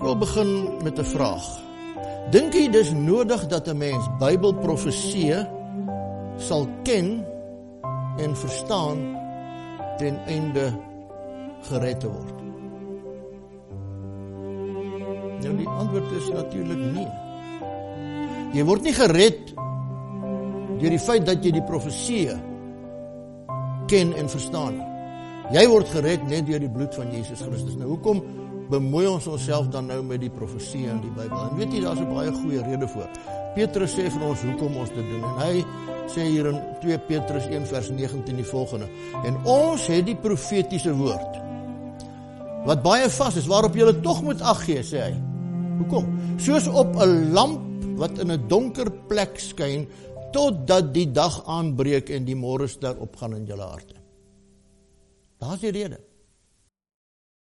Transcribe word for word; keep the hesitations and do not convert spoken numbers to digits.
wil begin met 'n vraag. Dink jy dis nodig dat 'n mens Bybelprofeseë sal ken en verstaan ten einde gered te word? Nou die antwoord is natuurlik nee. Jy word nie gered deur die feit dat jy die profeseë ken en verstaan nie. Jy word gered net deur die bloed van Jesus Christus. Nou hoekom bemoei ons onsself dan nou met die profeseë in die Bybel? En weet jy, daar's 'n baie goeie rede voor. Petrus sê vir ons hoekom ons dit doen. En hy sê hier in twee Petrus een vers negentien die volgende: en ons het die profetiese woord, wat baie vas is, waarop julle tog moet ag gee, sê hy. Hoekom? Soos op 'n lamp wat in 'n donker plek skyn, totdat die dag aanbreek en die môrester opgaan in julle harte. Daar's die rede.